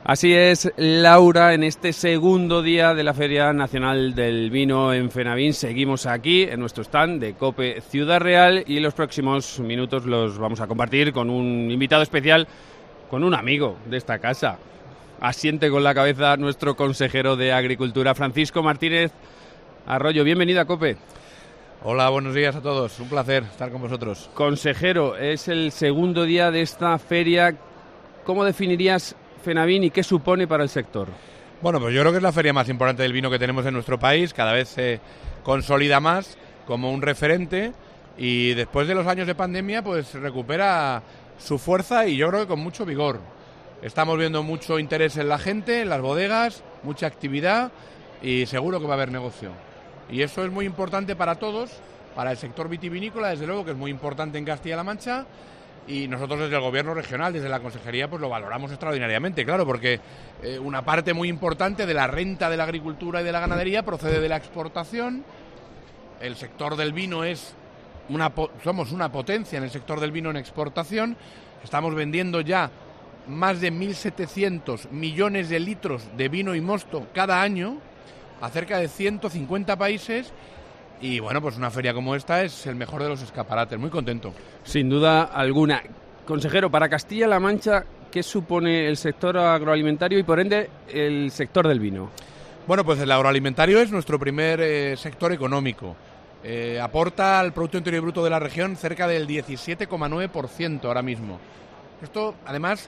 Así es, Laura, en este segundo día de la Feria Nacional del Vino en Fenavín. Seguimos aquí en nuestro stand de COPE Ciudad Real y los próximos minutos los vamos a compartir con un invitado especial, con un amigo de esta casa. Asiente con la cabeza nuestro consejero de Agricultura, Francisco Martínez Arroyo. Bienvenido a COPE. Hola, buenos días a todos. Un placer estar con vosotros. Consejero, es el segundo día de esta feria. ¿Cómo definirías Fenavín y qué supone para el sector? Bueno, pues yo creo que es la feria más importante del vino que tenemos en nuestro país. Cada vez se consolida más como un referente y después de los años de pandemia pues recupera su fuerza y yo creo que con mucho vigor. Estamos viendo mucho interés en la gente, en las bodegas, mucha actividad y seguro que va a haber negocio. Y eso es muy importante para todos, para el sector vitivinícola, desde luego que es muy importante en Castilla-La Mancha. Y nosotros desde el Gobierno regional, desde la Consejería, pues lo valoramos extraordinariamente, claro, porque una parte muy importante de la renta de la agricultura y de la ganadería procede de la exportación. El sector del vino somos una potencia en el sector del vino en exportación. Estamos vendiendo ya más de 1.700 millones de litros de vino y mosto cada año a cerca de 150 países. Y bueno, pues una feria como esta es el mejor de los escaparates, muy contento. Sin duda alguna. Consejero, para Castilla-La Mancha, ¿qué supone el sector agroalimentario y por ende el sector del vino? Bueno, pues el agroalimentario es nuestro primer sector económico. Aporta al Producto Interior Bruto de la región cerca del 17,9% ahora mismo. Esto, además,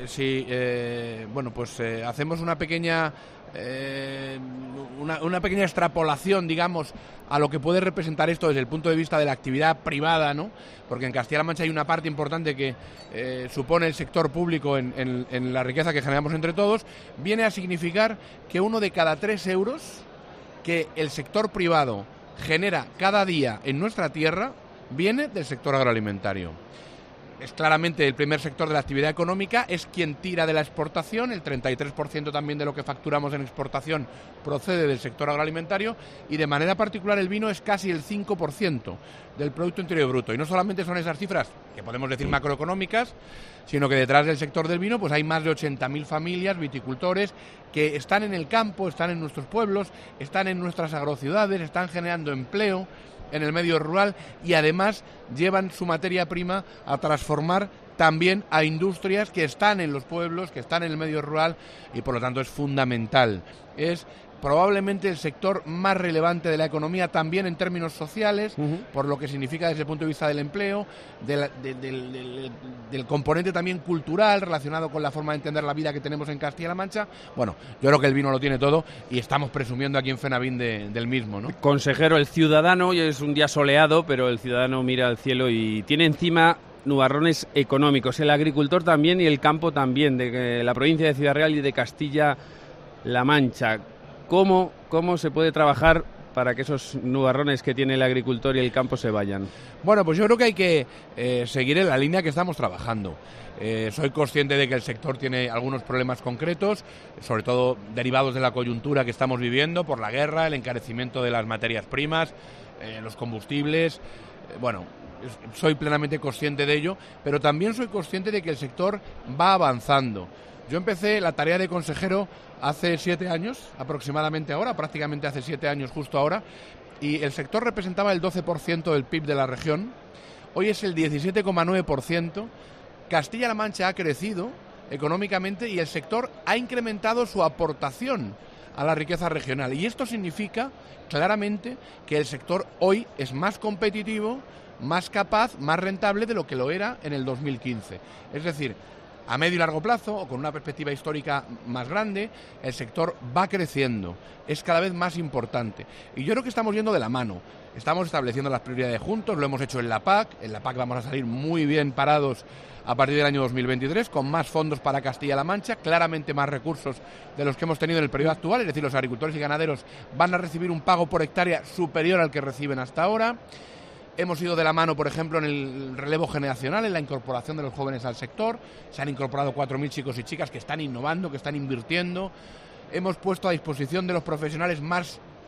hacemos una pequeña extrapolación, digamos, a lo que puede representar esto desde el punto de vista de la actividad privada, ¿no? Porque en Castilla-La Mancha hay una parte importante que supone el sector público en la riqueza que generamos entre todos. Viene a significar que 1 de cada 3 euros que el sector privado genera cada día en nuestra tierra viene del sector agroalimentario. Es claramente el primer sector de la actividad económica, es quien tira de la exportación, el 33% también de lo que facturamos en exportación procede del sector agroalimentario y de manera particular el vino es casi el 5% del Producto Interior Bruto. Y no solamente son esas cifras, que podemos decir macroeconómicas, sino que detrás del sector del vino pues hay más de 80.000 familias, viticultores, que están en el campo, están en nuestros pueblos, están en nuestras agrociudades, están generando empleo en el medio rural y además llevan su materia prima a transformar también a industrias que están en los pueblos, que están en el medio rural y por lo tanto es fundamental. Es probablemente el sector más relevante de la economía también en términos sociales, por lo que significa desde el punto de vista del empleo, del componente también cultural relacionado con la forma de entender la vida que tenemos en Castilla-La Mancha. Bueno, yo creo que el vino lo tiene todo y estamos presumiendo aquí en Fenavín del mismo, ¿no? Consejero, el ciudadano, hoy es un día soleado, pero el ciudadano mira al cielo y tiene encima nubarrones económicos, el agricultor también y el campo también, de la provincia de Ciudad Real y de Castilla-La Mancha. ¿Cómo se puede trabajar para que esos nubarrones que tiene el agricultor y el campo se vayan? Bueno, pues yo creo que hay que seguir en la línea que estamos trabajando. Soy consciente de que el sector tiene algunos problemas concretos, sobre todo derivados de la coyuntura que estamos viviendo por la guerra, el encarecimiento de las materias primas, los combustibles. Soy plenamente consciente de ello, pero también soy consciente de que el sector va avanzando. Yo empecé la tarea de consejero hace 7 años, aproximadamente ahora, prácticamente hace 7 años justo ahora, y el sector representaba el 12% del PIB de la región, hoy es el 17,9%, Castilla-La Mancha ha crecido económicamente y el sector ha incrementado su aportación a la riqueza regional, y esto significa claramente que el sector hoy es más competitivo, más capaz, más rentable de lo que lo era en el 2015. Es decir, a medio y largo plazo, o con una perspectiva histórica más grande, el sector va creciendo, es cada vez más importante. Y yo creo que estamos yendo de la mano. Estamos estableciendo las prioridades juntos, lo hemos hecho en la PAC. En la PAC vamos a salir muy bien parados a partir del año 2023, con más fondos para Castilla-La Mancha, claramente más recursos de los que hemos tenido en el periodo actual, es decir, los agricultores y ganaderos van a recibir un pago por hectárea superior al que reciben hasta ahora. Hemos ido de la mano, por ejemplo, en el relevo generacional, en la incorporación de los jóvenes al sector. Se han incorporado 4.000 chicos y chicas que están innovando, que están invirtiendo. Hemos puesto a disposición de los profesionales más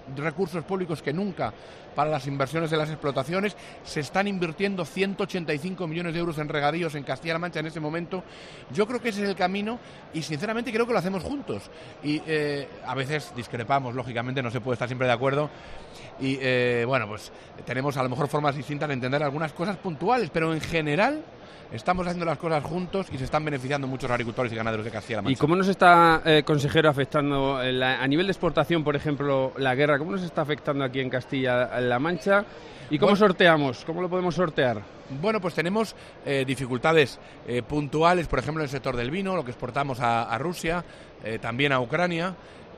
recursos públicos que nunca para las inversiones de las explotaciones. Se están invirtiendo 185 millones de euros en regadíos en Castilla-La Mancha en este momento. Yo creo que ese es el camino y sinceramente creo que lo hacemos juntos. Y a veces discrepamos, lógicamente no se puede estar siempre de acuerdo. Y bueno, pues tenemos a lo mejor formas distintas de entender algunas cosas puntuales, pero en general estamos haciendo las cosas juntos y se están beneficiando muchos agricultores y ganaderos de Castilla-La Mancha. ¿Y cómo nos está, consejero, afectando a nivel de exportación, por ejemplo, la guerra? ¿Cómo nos está afectando aquí en Castilla-La Mancha? ¿Y cómo sorteamos? ¿Cómo lo podemos sortear? Bueno, pues tenemos dificultades puntuales, por ejemplo, en el sector del vino, lo que exportamos a Rusia, también a Ucrania.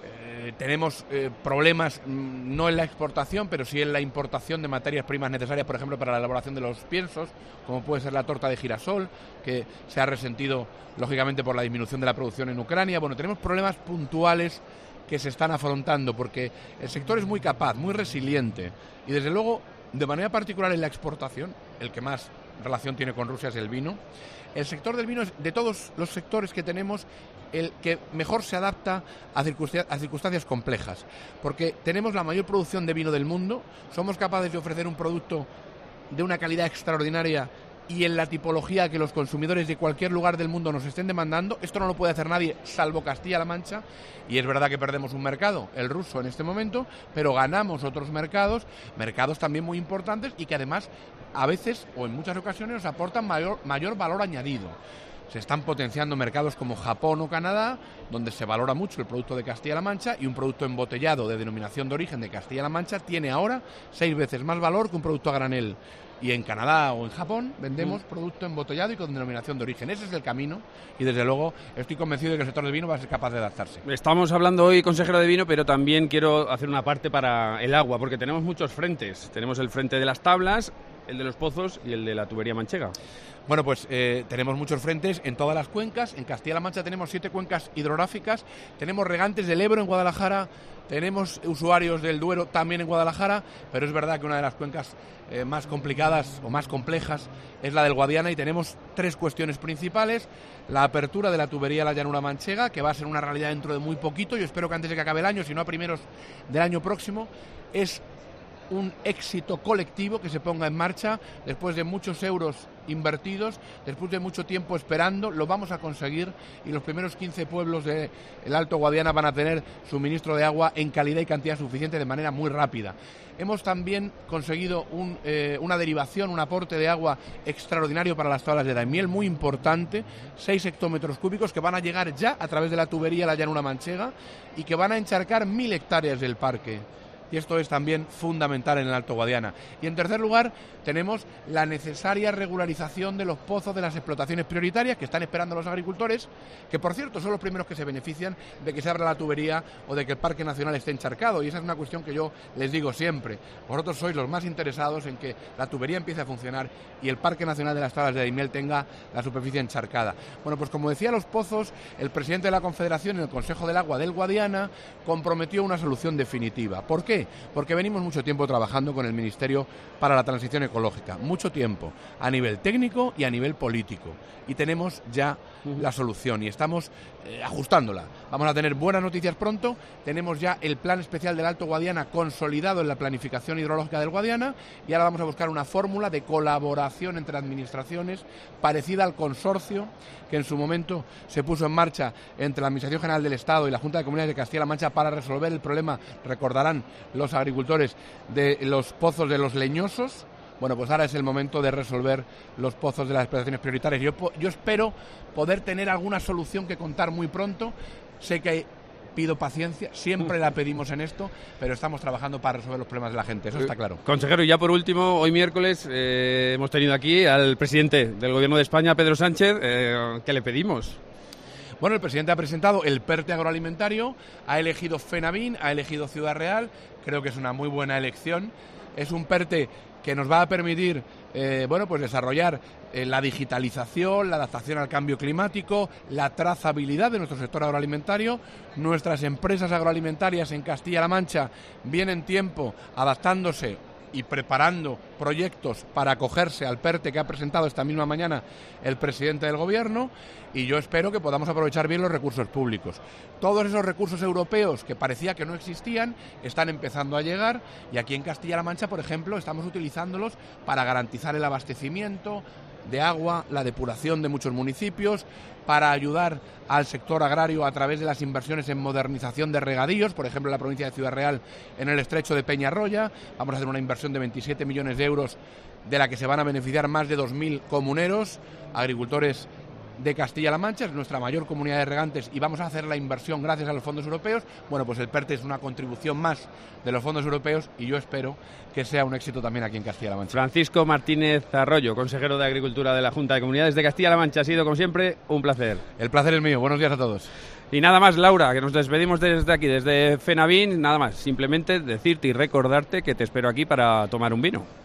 Tenemos problemas no en la exportación, pero sí en la importación de materias primas necesarias, por ejemplo, para la elaboración de los piensos, como puede ser la torta de girasol, que se ha resentido, lógicamente, por la disminución de la producción en Ucrania. Bueno, tenemos problemas puntuales que se están afrontando, porque el sector es muy capaz, muy resiliente, y desde luego, de manera particular en la exportación, el que más relación tiene con Rusia es el vino. El sector del vino es, de todos los sectores que tenemos, el que mejor se adapta a circunstancias complejas, porque tenemos la mayor producción de vino del mundo, somos capaces de ofrecer un producto de una calidad extraordinaria y en la tipología que los consumidores de cualquier lugar del mundo nos estén demandando. Esto no lo puede hacer nadie salvo Castilla-La Mancha, y es verdad que perdemos un mercado, el ruso en este momento, pero ganamos otros mercados también muy importantes y que además a veces o en muchas ocasiones nos aportan mayor valor añadido. Se están potenciando mercados como Japón o Canadá, donde se valora mucho el producto de Castilla-La Mancha, y un producto embotellado de denominación de origen de Castilla-La Mancha tiene ahora 6 veces más valor que un producto a granel. Y en Canadá o en Japón vendemos producto embotellado y con denominación de origen. Ese es el camino y desde luego estoy convencido de que el sector del vino va a ser capaz de adaptarse. Estamos hablando hoy, consejero, de vino, pero también quiero hacer una parte para el agua, porque tenemos muchos frentes. Tenemos el frente de las tablas, el de los pozos y el de la tubería manchega. Bueno, pues tenemos muchos frentes en todas las cuencas. En Castilla-La Mancha tenemos 7 cuencas hidrográficas, tenemos regantes del Ebro en Guadalajara, tenemos usuarios del Duero también en Guadalajara, pero es verdad que una de las cuencas más complicadas o más complejas es la del Guadiana, y tenemos 3 cuestiones principales. La apertura de la tubería La Llanura Manchega, que va a ser una realidad dentro de muy poquito, yo espero que antes de que acabe el año, si no a primeros del año próximo. Es un éxito colectivo que se ponga en marcha después de muchos euros invertidos, después de mucho tiempo esperando. Lo vamos a conseguir y los primeros 15 pueblos del Alto Guadiana van a tener suministro de agua en calidad y cantidad suficiente de manera muy rápida. Hemos también conseguido una derivación, un aporte de agua extraordinario para las tablas de Daimiel, muy importante, 6 hectómetros cúbicos que van a llegar ya a través de la tubería La Llanura Manchega y que van a encharcar 1000 hectáreas del parque. Y esto es también fundamental en el Alto Guadiana. Y en tercer lugar, tenemos la necesaria regularización de los pozos de las explotaciones prioritarias que están esperando los agricultores, que por cierto son los primeros que se benefician de que se abra la tubería o de que el Parque Nacional esté encharcado. Y esa es una cuestión que yo les digo siempre. Vosotros sois los más interesados en que la tubería empiece a funcionar y el Parque Nacional de las Tablas de Daimiel tenga la superficie encharcada. Bueno, pues como decía, los pozos, el presidente de la Confederación en el Consejo del Agua del Guadiana comprometió una solución definitiva. ¿Por qué? Porque venimos mucho tiempo trabajando con el Ministerio para la Transición Ecológica, mucho tiempo, a nivel técnico y a nivel político, y tenemos ya la solución y estamos ajustándola. Vamos a tener buenas noticias pronto. Tenemos ya el plan especial del Alto Guadiana consolidado en la planificación hidrológica del Guadiana, y ahora vamos a buscar una fórmula de colaboración entre administraciones parecida al consorcio que en su momento se puso en marcha entre la Administración General del Estado y la Junta de Comunidades de Castilla-La Mancha para resolver el problema, recordarán los agricultores, de los pozos de los leñosos. Bueno, pues ahora es el momento de resolver los pozos de las explotaciones prioritarias. Yo espero poder tener alguna solución que contar muy pronto. Sé que pido paciencia, siempre la pedimos en esto, pero estamos trabajando para resolver los problemas de la gente, eso está claro. Consejero, y ya por último, hoy miércoles hemos tenido aquí al presidente del Gobierno de España, Pedro Sánchez. ¿Qué le pedimos? Bueno, el presidente ha presentado el PERTE agroalimentario, ha elegido FENAVIN, ha elegido Ciudad Real, creo que es una muy buena elección. Es un PERTE que nos va a permitir pues desarrollar la digitalización, la adaptación al cambio climático, la trazabilidad de nuestro sector agroalimentario. Nuestras empresas agroalimentarias en Castilla-La Mancha vienen tiempo adaptándose y preparando proyectos para acogerse al PERTE que ha presentado esta misma mañana el presidente del Gobierno, y yo espero que podamos aprovechar bien los recursos públicos. Todos esos recursos europeos que parecía que no existían están empezando a llegar, y aquí en Castilla-La Mancha, por ejemplo, estamos utilizándolos para garantizar el abastecimiento de agua, la depuración de muchos municipios, para ayudar al sector agrario a través de las inversiones en modernización de regadíos, por ejemplo en la provincia de Ciudad Real, en el estrecho de Peñarroya. Vamos a hacer una inversión de 27 millones de euros, de la que se van a beneficiar más de 2.000 comuneros, agricultores de Castilla-La Mancha. Es nuestra mayor comunidad de regantes y vamos a hacer la inversión gracias a los fondos europeos. Bueno, pues el PERTE es una contribución más de los fondos europeos y yo espero que sea un éxito también aquí en Castilla-La Mancha. Francisco Martínez Arroyo, consejero de Agricultura de la Junta de Comunidades de Castilla-La Mancha. Ha sido, como siempre, un placer. El placer es mío. Buenos días a todos. Y nada más, Laura, que nos despedimos desde aquí, desde FENAVIN. Nada más, simplemente decirte y recordarte que te espero aquí para tomar un vino.